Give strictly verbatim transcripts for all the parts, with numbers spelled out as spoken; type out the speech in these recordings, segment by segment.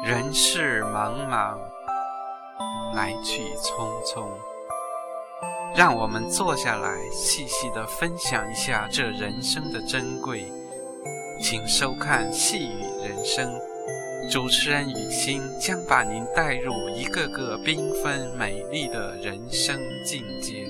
人世茫茫，来去匆匆，让我们坐下来细细地分享一下这人生的珍贵。请收看细语人生，主持人雨欣将把您带入一个个缤纷美丽的人生境界。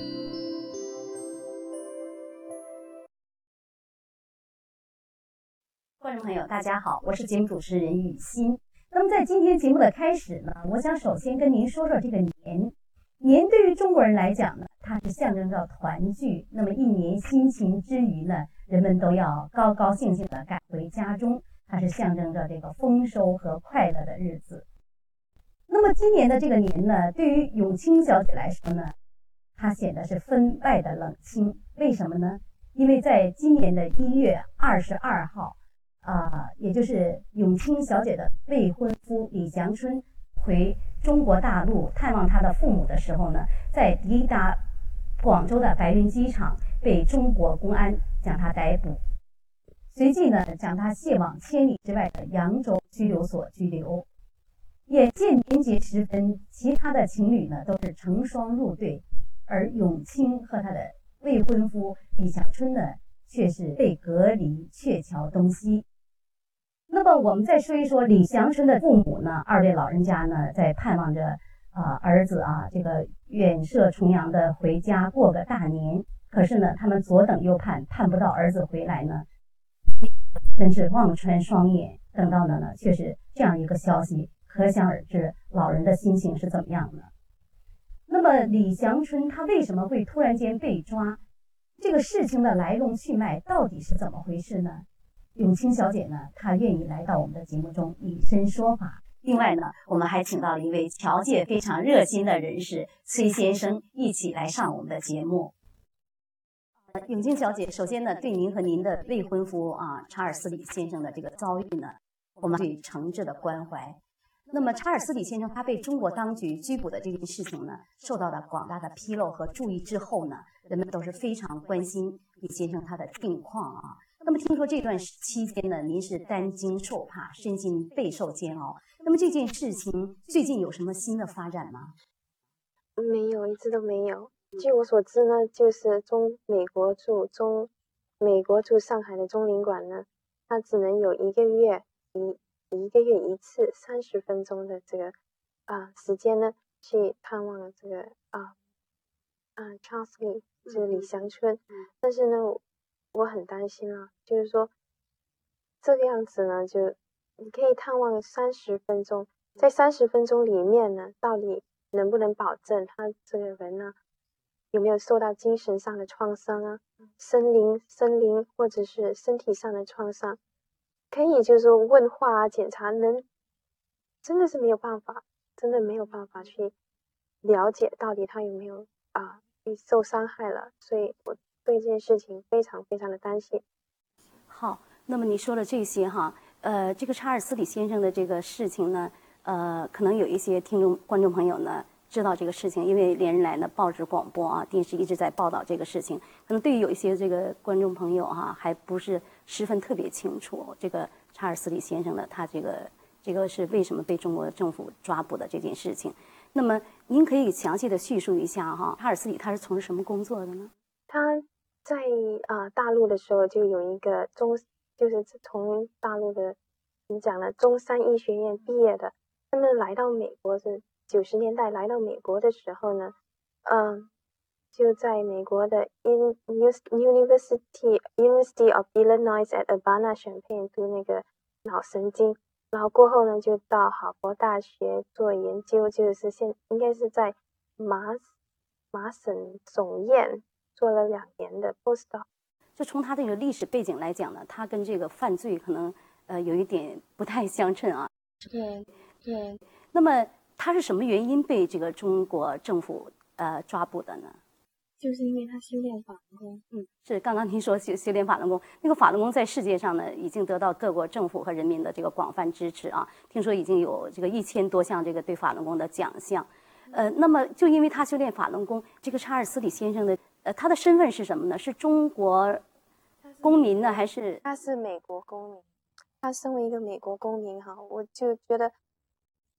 观众朋友大家好，我是节目主持人雨欣。那么在今天节目的开始呢，我想首先跟您说说这个年。年对于中国人来讲呢，它是象征着团聚。那么一年辛勤之余呢，人们都要高高兴兴地赶回家中，它是象征着这个丰收和快乐的日子。那么今年的这个年呢，对于永清小姐来说呢，她显得是分外的冷清。为什么呢？因为在今年的一月二十二号啊、呃，也就是永清小姐的未婚夫李祥春回中国大陆探望他的父母的时候呢，在抵达广州的白云机场被中国公安将他逮捕，随即呢将他卸往千里之外的扬州拘留所拘留。眼见年节时分，其他的情侣呢都是成双入对，而永清和他的未婚夫李祥春呢却是被隔离，鹊桥东西。那么我们再说一说李祥春的父母呢，二位老人家呢在盼望着啊、呃、儿子啊这个远涉重洋的回家过个大年，可是呢他们左等右盼，盼不到儿子回来呢，真是望穿双眼，等到的呢却是这样一个消息，可想而知老人的心情是怎么样的。那么李祥春他为什么会突然间被抓？这个事情的来龙去脉到底是怎么回事呢？永清小姐呢，她愿意来到我们的节目中以身说法。另外呢，我们还请到了一位侨界非常热心的人士崔先生一起来上我们的节目。永清小姐，首先呢，对您和您的未婚夫啊查尔斯李先生的这个遭遇呢，我们最诚挚的关怀。那么查尔斯李先生他被中国当局拘捕的这件事情呢，受到了广大的披露和注意之后呢，人们都是非常关心李先生他的近况啊。那么听说这段期间呢，您是担惊受怕，身心备受煎熬。那么这件事情最近有什么新的发展吗？ 没有，一直都没有。据我所知呢，就是中美国驻中美国驻上海的中领馆呢，它只能有一个月一一个月一次三十分钟的这个啊、呃、时间呢，去探望这个啊啊 Charles Lee， 就是李祥春。但是呢，我很担心啊，就是说这个样子呢，就你可以探望三十分钟，在三十分钟里面呢，到底能不能保证他这个人呢有没有受到精神上的创伤啊，身灵身灵或者是身体上的创伤？可以就是说问话啊，检查，能真的是没有办法，真的没有办法去了解到底他有没有啊被受伤害了，所以我对这件事情非常非常的担心。 好，那么你说了这些哈，呃，这个查尔斯李先生的这个事情呢，呃，可能有一些听众观众朋友呢知道这个事情，因为连日来呢报纸、广播啊、电视一直在报道这个事情，可能对于有一些这个观众朋友哈、啊，还不是十分特别清楚这个查尔斯李先生的他这个这个是为什么被中国政府抓捕的这件事情。那么您可以详细的叙述一下哈，查尔斯李他是从事什么工作的呢？ 他在啊、呃、大陆的时候就有一个中，就是从大陆的你讲了中山医学院毕业的。他们来到美国是九十年代来到美国的时候呢，嗯，就在美国的 In University University of Illinois at Urbana-Champaign 读那个脑神经，然后过后呢就到哈佛大学做研究，就是现应该是在麻麻省总院做了两年的 postdoc。 就从他这个历史背景来讲呢，他跟这个犯罪可能呃有一点不太相称啊。 对对。 那么他是什么原因被这个中国政府呃抓捕的呢？ 就是因为他修炼法轮功。 嗯，是刚刚您说修修炼法轮功，那个法轮功在世界上呢已经得到各国政府和人民的这个广泛支持啊，听说已经有这个一千多项这个对法轮功的奖项。呃，那么就因为他修炼法轮功，这个查尔斯李先生的呃他的身份是什么呢？是中国公民呢，还是？ 他是美国公民。他身为一个美国公民哈，我就觉得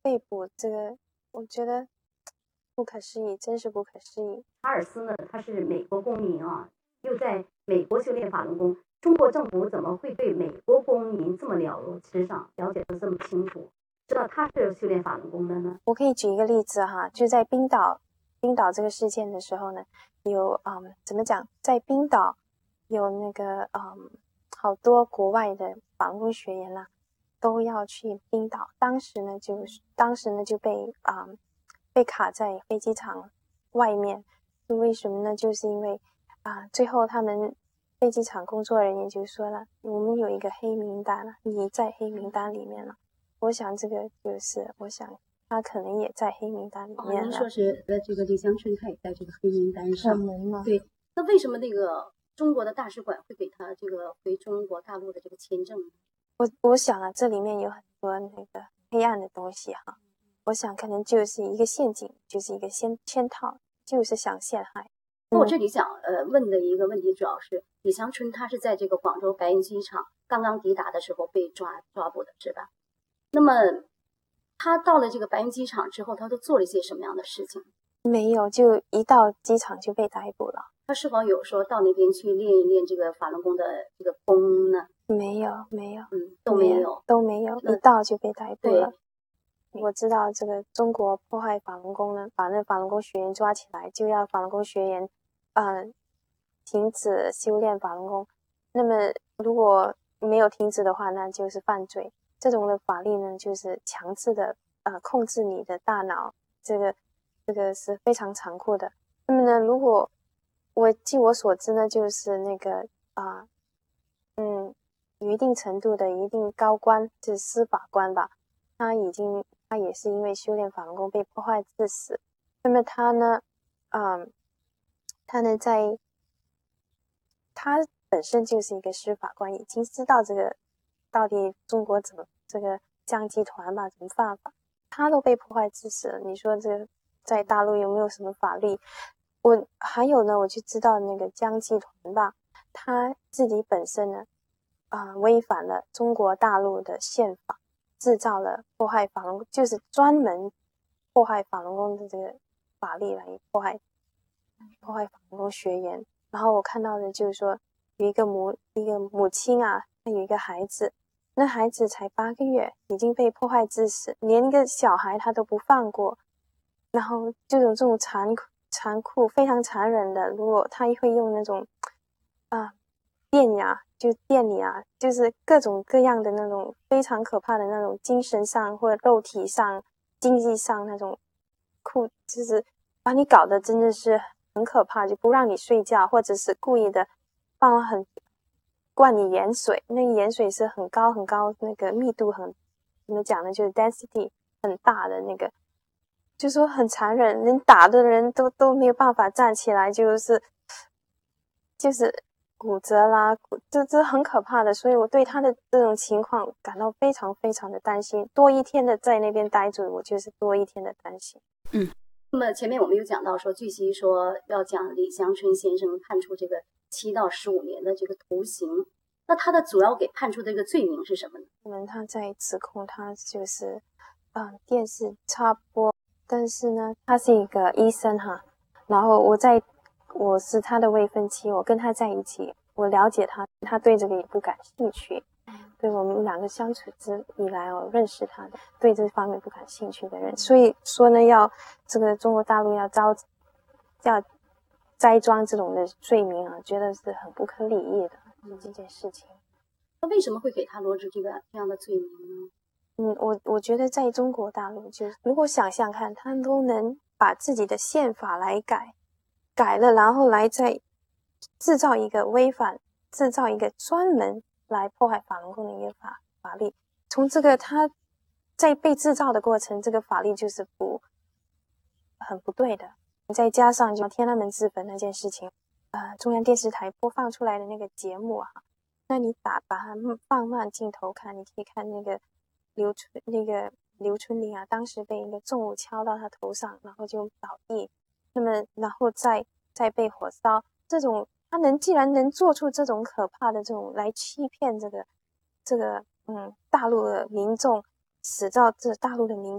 被捕，这个我觉得不可思议，真是不可思议。 查尔斯呢，他是美国公民啊，又在美国修炼法轮功，中国政府怎么会对美国公民这么了如指掌，了解得这么清楚，知道他是修炼法轮功的呢？ 我可以举一个例子哈，就在冰岛，冰岛这个事件的时候呢，有嗯怎么讲，在冰岛有那个嗯好多国外的法轮功学员呐、啊，都要去冰岛，当时呢就是当时呢就被啊、嗯、被卡在飞机场外面，为什么呢？就是因为啊最后他们飞机场工作人员就说了，我们有一个黑名单了，你在黑名单里面了。我想这个就是我想他可能也在黑名单里面了。 哦，您说是呃这个李香春他也在这个黑名单上。 可能吗？ 对，那为什么那个中国的大使馆会给他这个回中国大陆的这个签证呢？ 我我想啊，这里面有很多那个黑暗的东西哈。我想可能就是一个陷阱，就是一个圈圈套，就是想陷害。 那、嗯、我这里想呃问的一个问题，主要是李香春他是在这个广州白云机场刚刚抵达的时候被抓抓捕的，是吧？那么他到了这个白云机场之后，他都做了一些什么样的事情？ 没有，就一到机场就被逮捕了。 他是否有说到那边去练一练这个法轮功的这个功呢？ 没有，没有， 嗯，都没有， 都没有，一到就被逮捕了。我知道这个中国迫害法轮功呢，把那法轮功学员抓起来，就要法轮功学员，嗯、呃，停止修炼法轮功。那么如果没有停止的话，那就是犯罪。这种的法律呢，就是强制的呃控制你的大脑，这个这个是非常残酷的。那么呢，如果我据我所知呢，就是那个啊、呃，嗯，有一定程度的一定高官，就是司法官吧，他已经他也是因为修炼法轮功被迫害致死。那么他呢，嗯，他呢在他本身就是一个司法官，已经知道这个。到底中国怎么这个江集团吧怎么犯法，他都被迫害致死了。你说这个在大陆有没有什么法律？我还有呢，我就知道那个江集团吧，他自己本身呢啊、呃、违反了中国大陆的宪法，制造了迫害法轮功，就是专门迫害法轮功的这个法律来迫害迫害法轮功学员。然后我看到的就是说有一个母一个母亲啊，她有一个孩子。那孩子才八个月，已经被迫害致死，连一个小孩他都不放过。然后这种这种残酷、残酷、非常残忍的，如果他会用那种啊电呀，就电你啊，就是各种各样的那种非常可怕的那种精神上或者肉体上、经济上那种酷，就是把你搞得真的是很可怕，就不让你睡觉，或者是故意的放了很。灌你盐水，那个盐水是很高很高，那个密度很怎么讲呢？就是 density 很大的那个，就说很残忍，连打的人都都没有办法站起来，就是就是骨折啦，这这很可怕的。所以我对他的这种情况感到非常非常的担心，多一天的在那边待着，我就是多一天的担心。 嗯，那么前面我们有讲到说，据悉说要将李香春先生判处这个七到十五年的这个徒刑，那他的主要给判处的这个罪名是什么呢？ 我们他在指控他就是，嗯、呃，电视插播，但是呢，他是一个医生哈，然后我在我是他的未婚妻，我跟他在一起，我了解他，他对这个也不感兴趣，对我们两个相处之以来我认识他的，对这方面不感兴趣的人，所以说呢，要这个中国大陆要招要。栽赃这种的罪名啊，觉得是很不可理喻的这件事情。 那为什么会给他罗织这个这样的罪名呢？ 嗯，我我觉得在中国大陆，就是如果想想看，他都能把自己的宪法来改，改了，然后来再制造一个违反，制造一个专门来迫害法轮功的一个法法律。从这个他在被制造的过程，这个法律就是不很不对的。再加上就天安门自焚那件事情，呃，中央电视台播放出来的那个节目啊，那你打把它放慢镜头看，你可以看那个刘春那个刘春林啊，当时被一个重物敲到他头上，然后就倒地，那么然后再再被火烧，这种他能既然能做出这种可怕的这种来欺骗这个这个嗯大陆的民众，使到这大陆的民众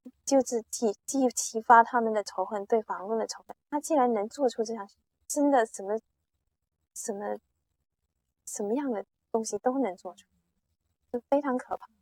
就是激激激发他们的仇恨，对法轮功的仇恨。他既然能做出这样，真的什么什么什么样的东西都能做出，就非常可怕。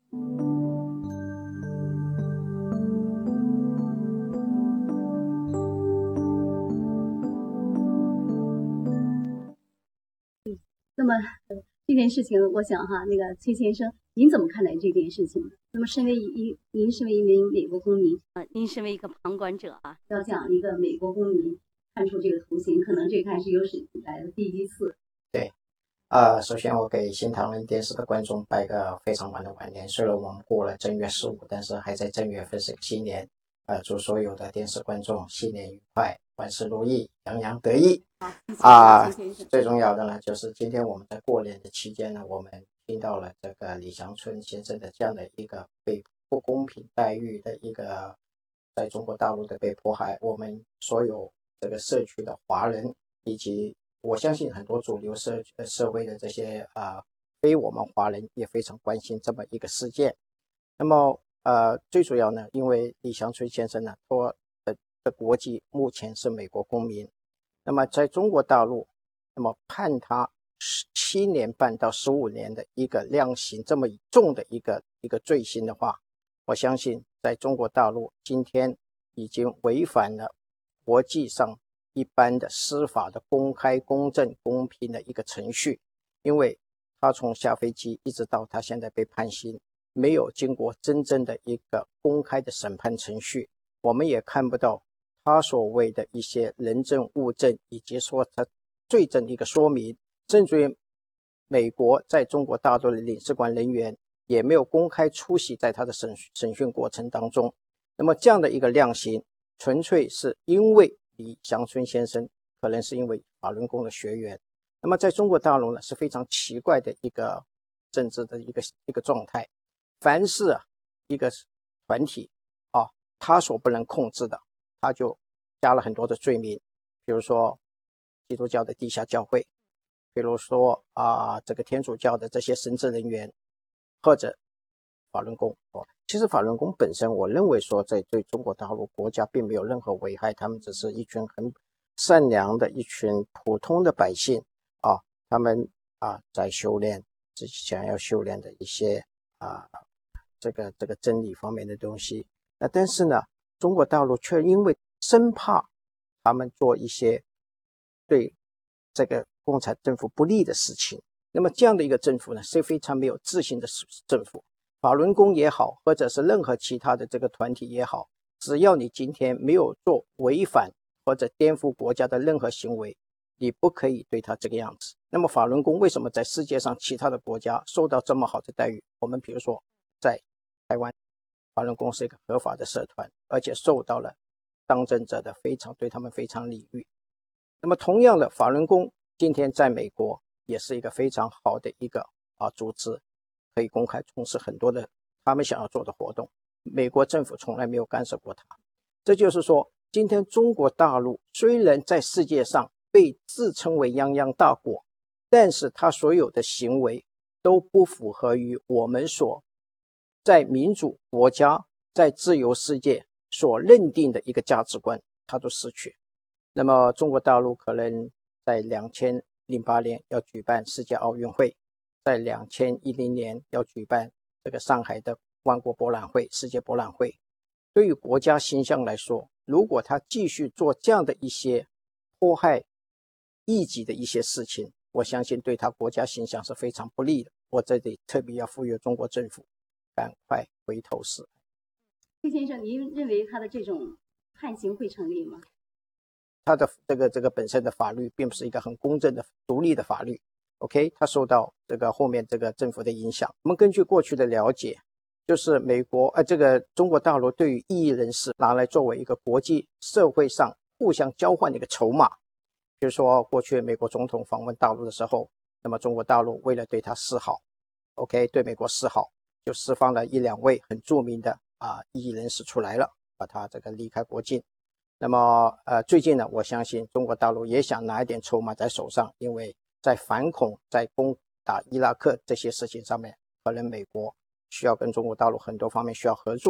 那么这件事情，我想哈，那个崔先生，您怎么看待这件事情？那么，身为一您身为一名美国公民啊，您身为一个旁观者啊，要讲一个美国公民看出这个图形，可能这还是有史以来的第一次。 对，呃，首先我给新唐人电视的观众拜个非常晚的晚年。虽然我们过了正月十五，但是还在正月份是个新年。呃，祝所有的电视观众新年愉快，万事如意，洋洋得意。啊，最重要的呢，就是今天我们在过年的期间呢，我们听到了这个李祥春先生的这样的一个被不公平待遇的一个在中国大陆的被迫害，我们所有这个社区的华人以及我相信很多主流社社会的这些啊、呃、非我们华人也非常关心这么一个事件。那么呃最主要呢，因为李祥春先生呢，他的的国籍目前是美国公民。那么在中国大陆，那么判他七年半到十五年的一个量刑这么重的一个一个罪行的话，我相信在中国大陆今天已经违反了国际上一般的司法的公开、公正、公平的一个程序。因为他从下飞机一直到他现在被判刑，没有经过真正的一个公开的审判程序，我们也看不到他所谓的一些人证物证，以及说他罪证的一个说明，甚至于美国在中国大陆的领事馆人员也没有公开出席在他的审审讯过程当中。那么这样的一个量刑，纯粹是因为李祥春先生可能是因为法轮功的学员。那么在中国大陆呢，是非常奇怪的一个政治的一个一个状态。凡是啊一个团体啊，他所不能控制的，他就加了很多的罪名，比如说基督教的地下教会，比如说啊这个天主教的这些神职人员，或者法轮功。哦，其实法轮功本身，我认为说在对中国大陆国家并没有任何危害，他们只是一群很善良的一群普通的百姓啊，他们啊在修炼自己想要修炼的一些啊这个这个真理方面的东西。那但是呢，中国大陆却因为生怕他们做一些对这个共产政府不利的事情，那么这样的一个政府呢，是非常没有自信的政府。法轮功也好，或者是任何其他的这个团体也好，只要你今天没有做违反或者颠覆国家的任何行为，你不可以对他这个样子。那么法轮功为什么在世界上其他的国家受到这么好的待遇？我们比如说在台湾，法轮功是一个合法的社团，而且受到了当政者的非常对他们非常礼遇。那么同样的，法轮功今天在美国也是一个非常好的一个啊组织，可以公开从事很多的他们想要做的活动，美国政府从来没有干涉过他。这就是说，今天中国大陆虽然在世界上被自称为泱泱大国，但是他所有的行为都不符合于我们所在民主国家在自由世界所认定的一个价值观，他都失去。那么中国大陆可能在两千零八年要举办世界奥运会，在两千一零年要举办这个上海的万国博览会、世界博览会。对于国家形象来说，如果他继续做这样的一些迫害异己的一些事情，我相信对他国家形象是非常不利的。我这里特别要呼吁中国政府赶快回头是岸。 崔先生，您认为他的这种判刑会成立吗？ 他的这个这个本身的法律并不是一个很公正的独立的法律。OK， 他受到这个后面这个政府的影响。我们根据过去的了解，就是美国呃这个中国大陆对于异议人士拿来作为一个国际社会上互相交换的一个筹码。比如说过去美国总统访问大陆的时候，那么中国大陆为了对他示好 ，OK， 对美国示好，就释放了一两位很著名的啊异议人士出来了，把他这个离开国境。那么呃最近呢，我相信中国大陆也想拿一点筹码在手上，因为在反恐、在攻打伊拉克这些事情上面，可能美国需要跟中国大陆很多方面需要合作。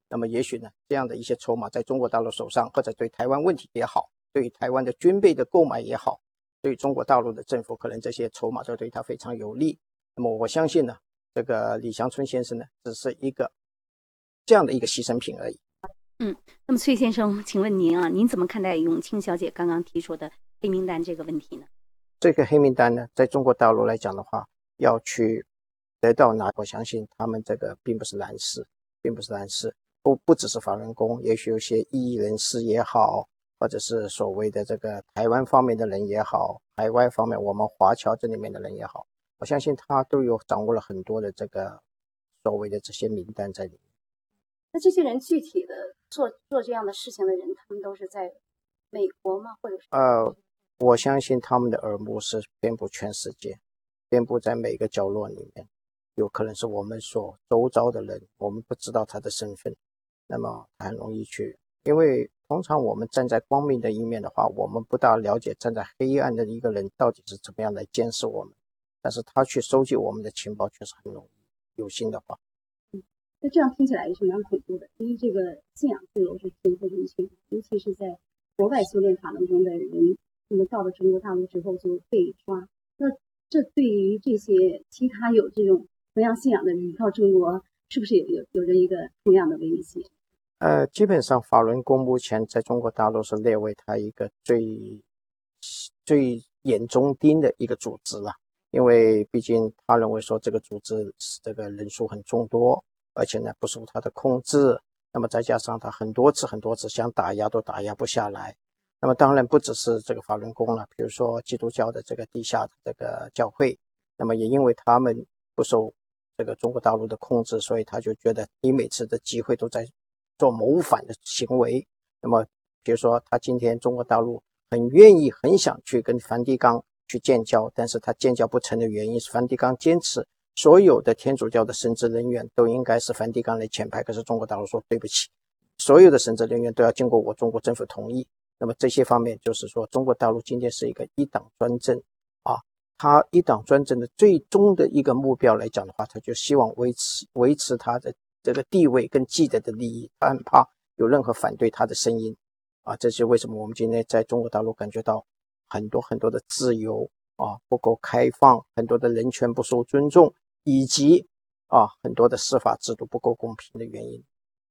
那么也许呢，这样的一些筹码在中国大陆手上，或者对台湾问题也好，对于台湾的军备的购买也好，对于中国大陆的政府，可能这些筹码就对他非常有利。那么我相信呢，这个李祥春先生呢，只是一个这样的一个牺牲品而已。 嗯，那么崔先生，请问您啊，您怎么看待永清小姐刚刚提出的黑名单这个问题呢？ 这个黑名单呢，在中国大陆来讲的话，要去得到哪，我相信他们这个并不是难事，并不是难事。不不只是法轮功，也许有些异议人士也好，或者是所谓的这个台湾方面的人也好，海外方面我们华侨这里面的人也好，我相信他都有掌握了很多的这个所谓的这些名单在里面。 那这些人具体的做做这样的事情的人，他们都是在美国吗？或者是呃，我相信他们的耳目是遍布全世界，遍布在每个角落里面，有可能是我们所周遭的人，我们不知道他的身份，那么很容易去，因为通常我们站在光明的一面的话，我们不大了解站在黑暗的一个人到底是怎么样来监视我们，但是他去收集我们的情报确实很容易，有心的话。 那这样听起来也是蛮恐怖的，因为这个信仰自由是天赋人权，尤其是在国外修炼法轮功的人，那么到了中国大陆之后就被抓，那这对于这些其他有这种同样信仰的人到中国，是不是也有有着一个同样的威胁？ 呃，基本上法轮功目前在中国大陆是列为它一个最最眼中钉的一个组织了，因为毕竟他认为说这个组织这个人数很众多，而且呢不受他的控制，那么再加上他很多次很多次想打压都打压不下来。那么当然不只是这个法轮功了，比如说基督教的这个地下的这个教会，那么也因为他们不受这个中国大陆的控制，所以他就觉得你每次的机会都在做谋反的行为。那么比如说他今天中国大陆很愿意很想去跟梵蒂冈去建交，但是他建交不成的原因是梵蒂冈坚持所有的天主教的神职人员都应该是梵蒂冈来签派，可是中国大陆说对不起，所有的神职人员都要经过我中国政府同意。那么这些方面就是说中国大陆今天是一个一党专政啊，他一党专政的最终的一个目标来讲的话，他就希望维持维持他的这个地位跟既得的利益，他很怕有任何反对他的声音啊，这是为什么我们今天在中国大陆感觉到很多很多的自由啊不够开放，很多的人权不受尊重，以及啊很多的司法制度不够公平的原因。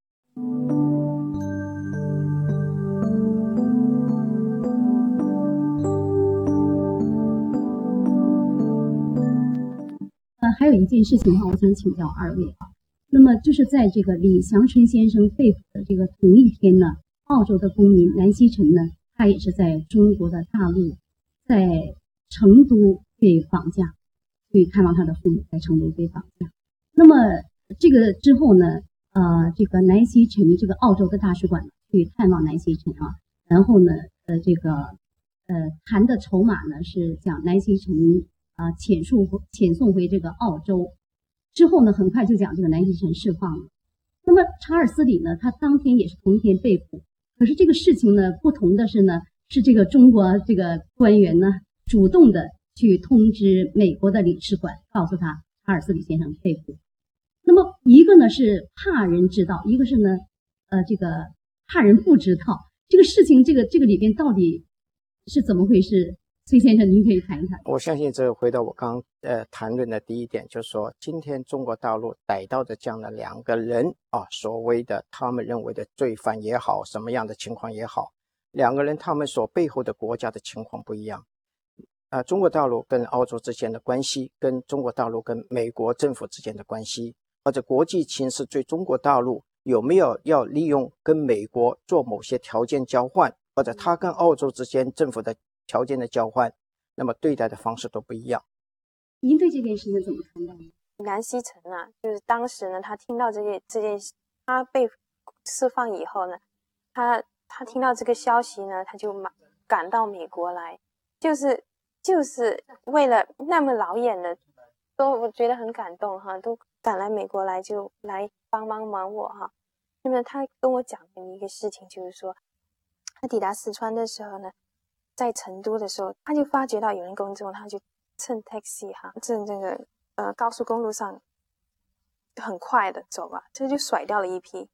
呃，还有一件事情的话，我想请教二位啊。那么就是在这个李祥春先生被捕的这个同一天呢，澳洲的公民南希晨呢，他也是在中国的大陆，在成都被绑架，去看望他的父母，在成都被绑架。那么这个之后呢，呃，这个南希晨这个澳洲的大使馆去探望南希晨啊，然后呢，呃，这个呃谈的筹码呢是讲南希晨啊遣送遣送回这个澳洲。之后呢，很快就将这个南希晨释放了。那么查尔斯里呢，他当天也是同一天被捕。可是这个事情呢，不同的是呢，是这个中国这个官员呢，主动的去通知美国的领事馆，告诉他查尔斯里先生被捕。那么一个呢是怕人知道，一个是呢，呃，这个怕人不知道。这个事情，这个这个里边到底是怎么回事？崔先生，您可以谈一谈。 我相信这个回到我刚呃谈论的第一点，就是说今天中国大陆逮到的这样的两个人啊，所谓的他们认为的罪犯也好，什么样的情况也好，两个人他们所背后的国家的情况不一样。呃，中国大陆跟澳洲之间的关系，跟中国大陆跟美国政府之间的关系，或者国际情势对中国大陆有没有要利用跟美国做某些条件交换，或者他跟澳洲之间政府的条件的交换，那么对待的方式都不一样。 您对这件事情怎么看待呢？ 南希晨啊，就是当时呢，他听到这件这件他被释放以后呢，他他听到这个消息呢，他就马赶到美国来，就是就是为了那么老远的，都我觉得很感动哈，都赶来美国来就来帮帮忙我哈。那么他跟我讲的一个事情就是说，他抵达四川的时候呢，在成都的时候，他就发觉到有人跟踪，他就趁 taxi 哈，趁这个呃高速公路上很快的走吧，这就甩掉了一批。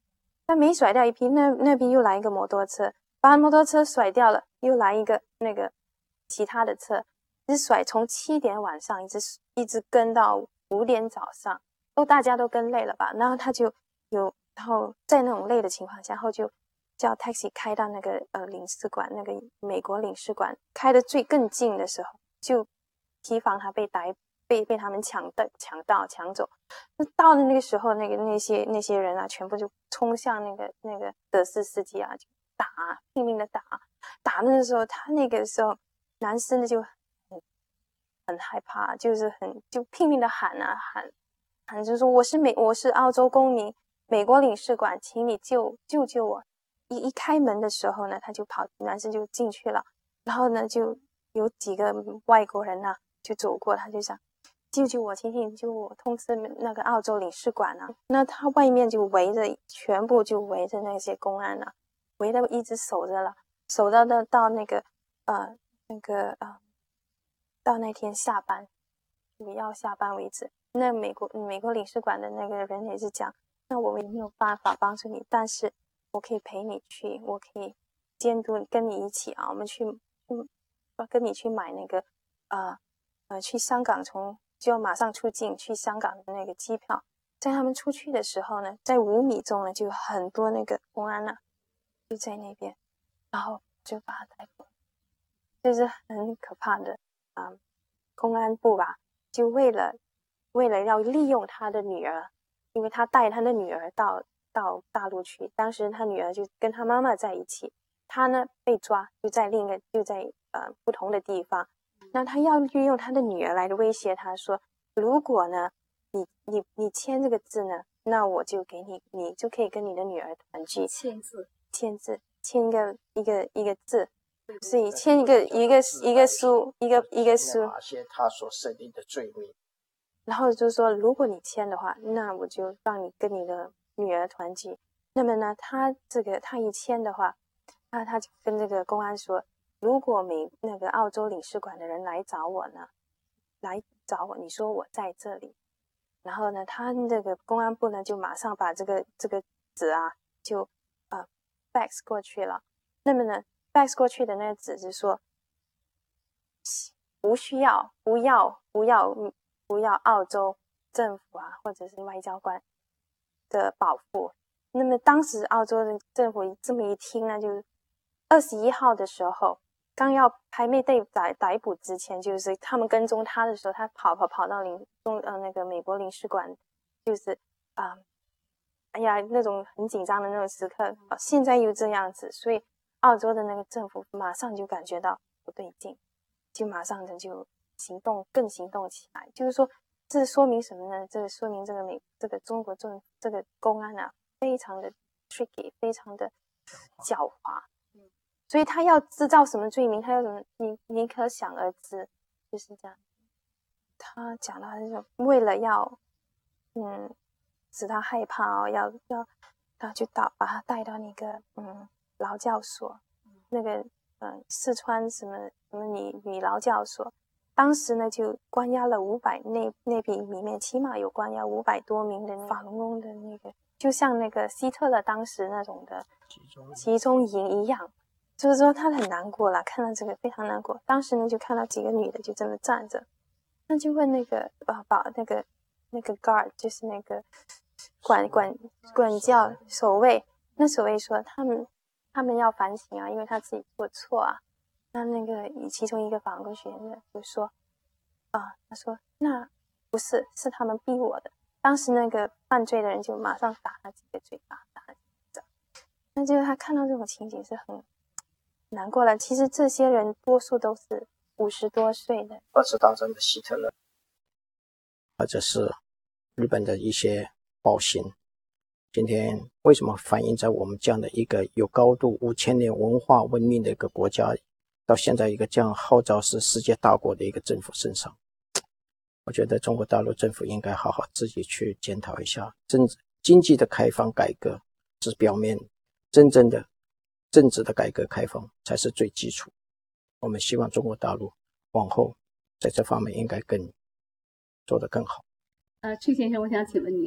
但每甩掉一批，那那批又来一个摩托车，把摩托车甩掉了，又来一个那个其他的车，一直甩，从七点晚上一直一直跟到五点早上，都大家都跟累了吧，然后他就有，然后在那种累的情况下，然后就叫 taxi 开到那个呃领事馆，那个美国领事馆，开的最更近的时候，就提防他被逮，被被他们抢的抢到抢走。那到了那个时候，那个那些那些人啊，全部就冲向那个那个德士司机啊，就打，拼命的打，打的时候，他那个时候男生呢就很很害怕，就是很就拼命的喊啊喊喊，就说我是美我是澳洲公民，美国领事馆，请你救救救我。一一开门的时候呢，他就跑，男生就进去了，然后呢，就有几个外国人啊，就走过，他就想救救我，请请救我，通知那个澳洲领事馆啊。那他外面就围着，全部就围着那些公安啊，围着一直守着了，守到到到那个呃那个呃到那天下班，要下班为止。那美国美国领事馆的那个人也是讲，那我们也没有办法帮助你，但是我可以陪你去，我可以监督跟你一起啊，我们去嗯跟你去买那个呃呃去香港，从就要马上出境去香港的那个机票。在他们出去的时候呢，在五米中呢就有很多那个公安啊就在那边，然后就把他逮捕，就是很可怕的啊、嗯、公安部吧，就为了为了要利用他的女儿，因为他带他的女儿到到大陆去，当时他女儿就跟他妈妈在一起，他呢被抓，就在另一个就在呃不同的地方。那他要利用他的女儿来威胁他说，如果呢你你你签这个字呢，那我就给你，你就可以跟你的女儿团聚。 签字， 签字，签一个一个一个字，所以签一个一个一个书，一个一个书， 哪些他所设定的罪名。 然后就说，如果你签的话，那我就让你跟你的女儿团聚。那么呢，他这个他一签的话，那他就跟这个公安说，如果美那个澳洲领事馆的人来找我呢，来找我，你说我在这里，然后呢，他这个公安部呢就马上把这个这个纸啊就呃 fax 过去了。那么呢 fax 过去的那个纸是说，不需要，不要，不要。不要澳洲政府啊，或者是外交官的保护。那么当时澳洲的政府这么一听呢，就二十一号的时候，刚要还没被逮逮捕之前，就是他们跟踪他的时候，他跑跑跑到领中呃那个美国领事馆，就是啊、呃，哎呀那种很紧张的那种时刻。现在又这样子，所以澳洲的那个政府马上就感觉到不对劲，就马上的就行动更行动起来。就是说这说明什么呢？这说明这个美这个中国政这个公安啊非常的 tricky， 非常的狡猾，所以他要制造什么罪名，他要什么你你可想而知，就是这样。他讲到这种为了要嗯使他害怕哦，要要他就到把他带到那个嗯劳教所，那个嗯四川什么什么女女劳教所。当时呢，就关押了五百，那那批里面起码有关押五百多名的法轮功的那个，就像那个希特勒当时那种的集中营一样。就是说他很难过了，看到这个非常难过。当时呢，就看到几个女的就这么站着，那就问那个啊保那个那个 guard， 就是那个管管管教守卫，那守卫说他们他们要反省啊，因为他自己做错啊。那那个其中一个法轮功学员就说啊，他说那不是，是他们逼我的。当时那个犯罪的人就马上打他几个嘴巴，打他几个。那就是他看到这种情景是很难过了。其实这些人多数都是五十多岁的。 二次大战的希特勒，或者是日本的一些暴行，今天为什么反映在我们这样的一个有高度五千年文化文明的一个国家，到现在一个这样号召是世界大国的一个政府身上？我觉得中国大陆政府应该好好自己去检讨一下，政治经济的开放改革是表面，真正的政治的改革开放才是最基础。我们希望中国大陆往后在这方面应该更做得更好。 呃，崔先生，我想请问你啊，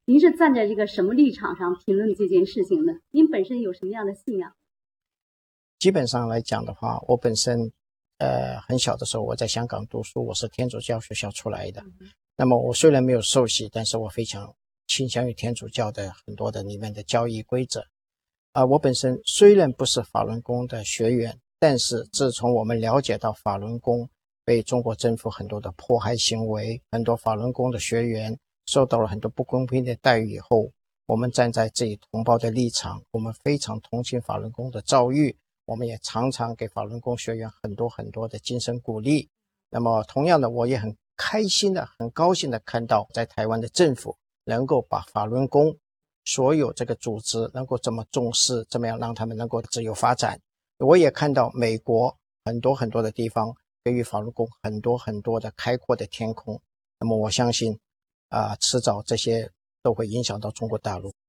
您是站在这个什么立场上评论这件事情呢？您本身有什么样的信仰？ 基本上来讲的话，我本身呃很小的时候我在香港读书，我是天主教学校出来的。嗯、那么我虽然没有受洗，但是我非常倾向于天主教的很多的里面的教义规则。啊、呃，我本身虽然不是法轮功的学员，但是自从我们了解到法轮功被中国政府很多的迫害行为，很多法轮功的学员受到了很多不公平的待遇以后，我们站在自己同胞的立场，我们非常同情法轮功的遭遇，我们也常常给法轮功学员很多很多的精神鼓励。那么同样的，我也很开心的很高兴的看到在台湾的政府能够把法轮功所有这个组织能够这么重视，这么样让他们能够自由发展。我也看到美国很多很多的地方给予法轮功很多很多的开阔的天空。那么我相信啊、呃，迟早这些都会影响到中国大陆。